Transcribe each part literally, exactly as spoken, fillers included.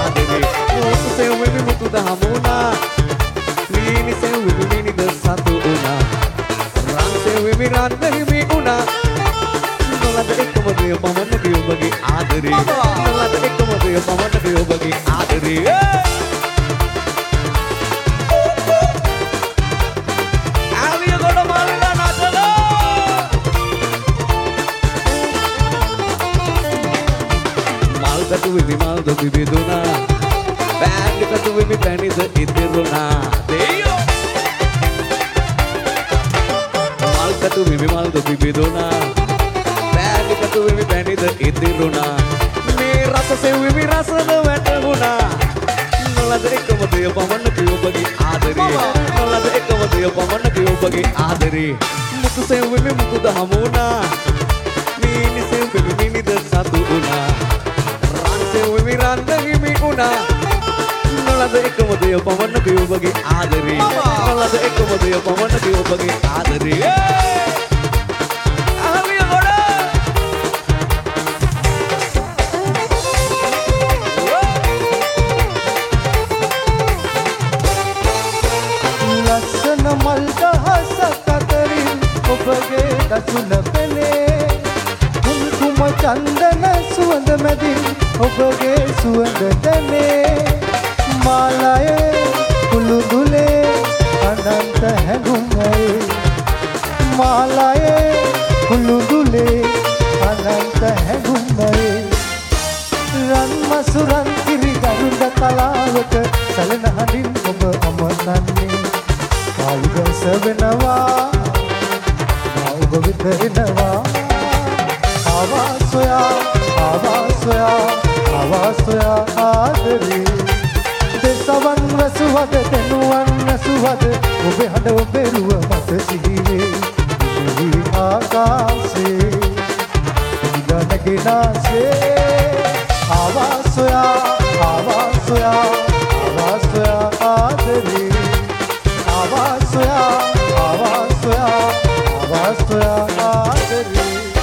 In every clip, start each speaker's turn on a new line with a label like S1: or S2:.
S1: ආදරේ මුතු සෙව්වෙමි මුතු දහමුණා මීනි සෙව්වෙමි මීනිද සතු වුණා රන් සෙව්වෙමි රන් හිමි වුණා නොලද එකම දේ පමණකි ඔබගේ ආදරේ නොලද එකම දේ පමණකි ඔබගේ ආදරේ Katu wimi mal do bibiduna Band katu wimi pani do itiruna Deyo Mal katu wimi mal do bibiduna Band katu wimi pani do itiruna Me rasa se wimi rasa do vetaguna Nolada ekama deya pamanna ki obage aadare Nolada ekama deya pamanna ki obage aadare Mutu se wimi mutu dahamuna Mini se wimi mini da satu una Sewi randa himi una Nolada ekama deya pamanaki obage aadare Nolada ekama deya pamanaki obage aadare Ahaliya goda
S2: Lassana malda hasakatarin obage dasuna pele Kumkuma chandana suwanda madin ඔබගේ සුවඳ දැනේ මාලයේ කුළු දුලේ අනන්ත හැඟුම්යි මාලයේ කුළු දුලේ අනන්ත හැඟුම්යි රන් මසුරන් කිරි ගරුඩ තලාවක සලන හඬින් ඔබ අමතන්නේ කාලුගස වෙනවා ඔබ විතරනවා ආවා සොයා ආවා සොයා ආවාසයා ආදරේ දෙසවන් රසවද දෙනුවන් රසවද ඔබේ හඬ ඔබේ රුව මත සිහිවේ දිවි ආකාශේ දිගනගෙනාසේ ආවාසයා ආවාසයා ආවාසයා ආදරේ ආවාසයා ආවාසයා ආවාසයා ආදරේ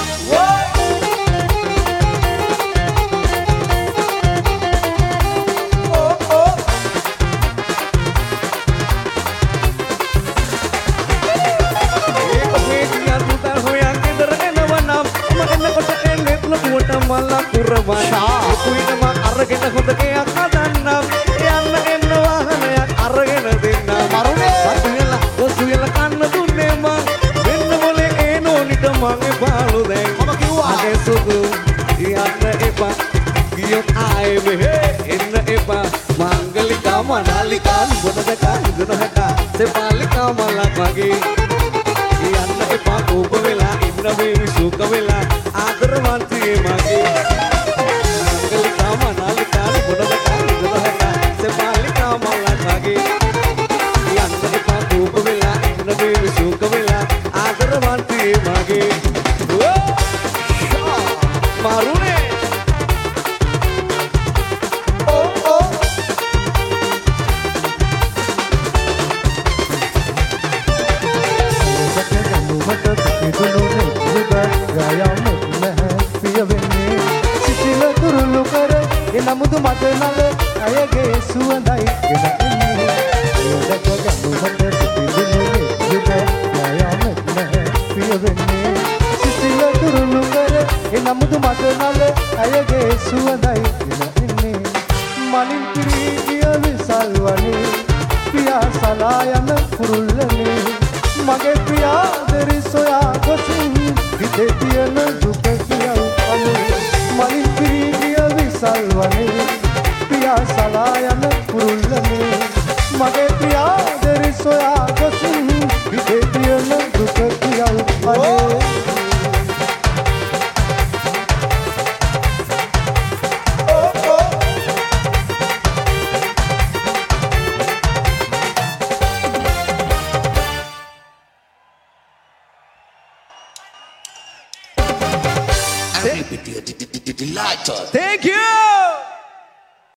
S1: Mala kurban kuina ma aragena hondake akadannam yanna enna wahana yak aragena denna marune satuyala osuyala kanna dunne ma menna mole eno nita mange balu den mama kiwa ade sudu yanna epa giyot aaye mehe enna epa mangalika manalika bonadaka iduna haka se palika malak wage yanna epa kopa vela inna me visuka vela ආදරවන්තියේ මගේ මංගලිකා මනාලිකා ගුණදකා ඉදලහක සෙපාලිකා මලක් වගේ යන්න එපා කෝප වෙලා ඉන්න මේ විසුක වෙලා ආදරවන්තියේ මගේ මාරුනේ ඕ ඕ
S2: සකගනුමට පිටුලුනේ ගායම එනමුදු මත නල අයගේ සුවඳයි ගෙන එන්නේ යොදක ගනුමට පිදුනේ යුග යාමත් නැහැ පිය වෙන්නේ සිසිල තුරුළු කර එනමුදු මත නල අයගේ සුවඳයි ගෙන එන්නේ මලින් පිරී ගිය විසල් වනේ පියා සලා යන කුරුල්ලනේ මගේ පියා දෙරි සොයා ගොසින් හිතේ තියෙන දුක කියව අනේ මලින් පිරී ගිය විසල් වනේ පියා සලා යන කුරුල්ලනේ මගේ පියා දෙරි සොයා ගොසින් හිතේ තියෙන දුක කියව අනේ
S1: Thank you.